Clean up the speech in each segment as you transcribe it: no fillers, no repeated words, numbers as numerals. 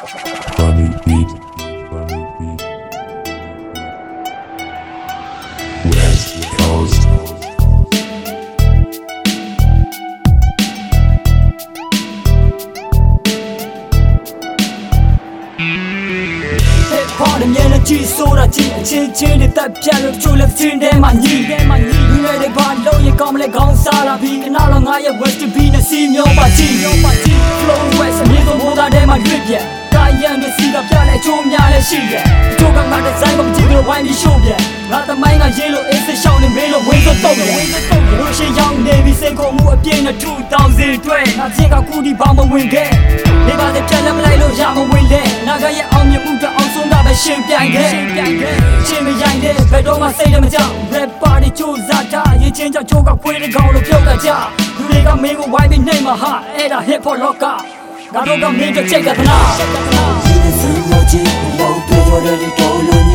Funny beat. West Coast. Party energy soda tea chin de tat phat lo chu le chin de ma nyiလူတွေတွေဘာလို့ရကောင်းမလဲခေါင်းစားလာပြီးခဏတော့ငါရဲ့ West B နဲ့စီမျိုးပါကြည့် Flow West အမြင့်ဆုံးဘောသားထဲမှာရွေ့ပြက်ကာယံတွေစီကပြလဲချိုးများလဲရှိတယ်အချို့ကငါဒီဇိုင်းကိုမကြည့်လို့ဝိုင်းပြီးရှို့ပြက်ငါသမိုင်းကရေးလို့အေးစစ်ရှောင်းနေမင်းလို့ဝင်းစောတော့တယ်လို့ရှိရောက်နေပြီးစိတ်ကိုမှုအပြည့်နဲ့2000အတွက်ငါချင်းကကူဒီဘာမဝင်ခဲ့နေပါတဲ့ပြက်လက်မလိုက်လို့ရမဝင်လဲနာကရဲ့အောင်မြင်မှုကအောင်ဆုံးတာပဲရှင်ပြိုင်ခဲ့ချင်းမရိုင်းတဲ့ဘယ်တော့မှစိတ်လည်းမကြောက် Rap party ချိုးစားတာရေးချင်းကြောင့်ချိုးကခွေးတဲ့ကောင်လို့ပြုတ်တာကြလူတွေကမင်းကိုဝိုင်းပြီးနှိမ့်မှာဟာအဲ့ဒါ hip hop လောကငါတို့ကမင်းတို့ချိတ်ကသနာဒီစံလို့ချီလို့ပြောရတဲ့တော်လို့ညီ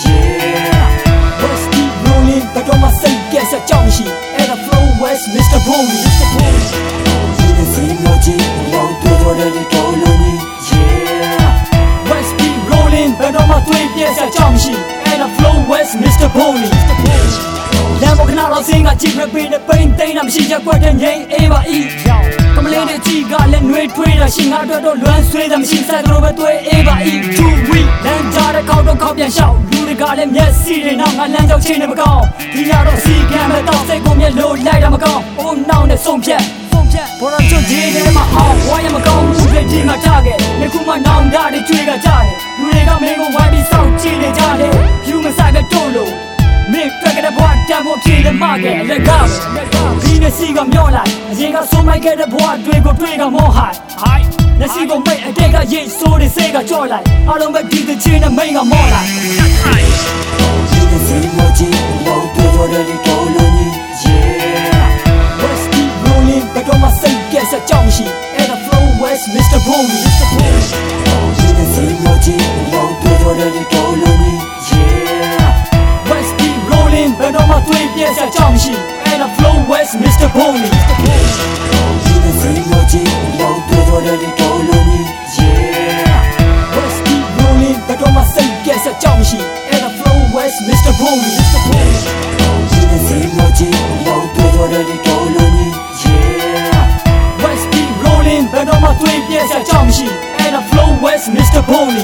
Yeah West keep rolling ဘယ်တော့မှစိတ်ကဲဆက်ကြောင်းရှိအဲ့ဒါ Flow West Mr. Boney ဒီစံလို့ချီလို့ပြောရတဲ့တော်လို့ညီ Yeah West keep rolling ဘယ်တော့မှသွေးပြဲဆက်ကြောင်းရှိအဲ့ဒါ Flow West Mr. Boney လမ်းပေါ်ခဏတော့စင်းကကြည့်ရပေးတဲ့ပိန်သိမ်းတာမရှိချက်ကွက်တဲ့ငိမ့်အေးပါဤကမလေးတွေကြည့်ကလည်းနှွေးထွေးတာရှိငါတို့တော့လွမ်းဆွေးတာမရှိစက်တို့ပဲတွေ့အေးပါဤ Too weak လမ်းကြားတဲ့ခေါက်တော့ခေါက်ပြန်ရှောက်လူတွေကလည်းမျက်စိတွေနောက်ငါလမ်းကြောက်ချင်းနေမကောင်းဒီညတော့စီကံမဲ့တော့စိတ်ကိုမျက်လို့လိုက်တာမကောင်းအိုးနောက်နဲ့ဆုံးဖြတ်ဘောရချွတ်ကြီးထဲမှာအောင်ဝိုင်းရမကောင်းဘူးတွေဒီမှာကြခဲ့ဒီခုမှနောင်တတွေကျွေးကြကြတယ်လူတွေကမင်းကိုဝိုင်းပြီးစောင့်ကြည့်နေကြတယ်ယူမဆိုင်ပဲတို့လို့မင်းဖက်ကတဲ့ဘွားတန်ဖို့ဖြေတယ်မခဲ့အလကားဒီနေ့စီကမျောလိုက်အရင်ကဆုံးမိုက်ခဲ့တဲ့ဘွားတွေကိုတွေ့ကမောဟိုက်လက်စီကိုမိတ်အတိတ်ကရိတ်ဆိုးတွေစိတ်ကကြော့လိုက်အားလုံးပဲဒီတချင်းနဲ့မိန်ကမောလိုက်ဒီနေ့စီမချီလို့ပြောရတဲ့တော်လို့ညီ Yeah West keep rolling ဘယ်တော့မှစိတ်ကဲဆက်ကြောင်းရှိအဲ့ဒါ Flow West Mr. Boney ဒီနေ့စီမချီလို့ပြောရတဲ့တော်လို့ညီ Yeah West keep rolling ဘယ်တော့မှသွေးပြဲဆက်ကြောင်းရှိအဲ့ဒါ Flow West Mr. Boney ဒီနေ့စီမချီလို့ပြောရတဲ့တော်လို့ညီ Yeah West keep rolling ဘယ်တော့မှစိတ်ကဲဆက်ကြောင်းရှိအဲ့ဒါ Flow West Mr. Boney ဒီနေ့စီမချီလို့ပြောရတဲ့တော်လို့ညီ Yeah West keep rolling ဘယ်တော့မှသွေးပြဲဆက်ကြောင်းရှိအဲ့ဒါ Flow West Mr. Boney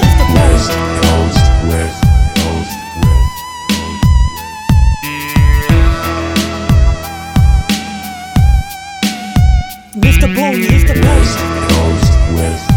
Mr. Boney, Mr. Boney.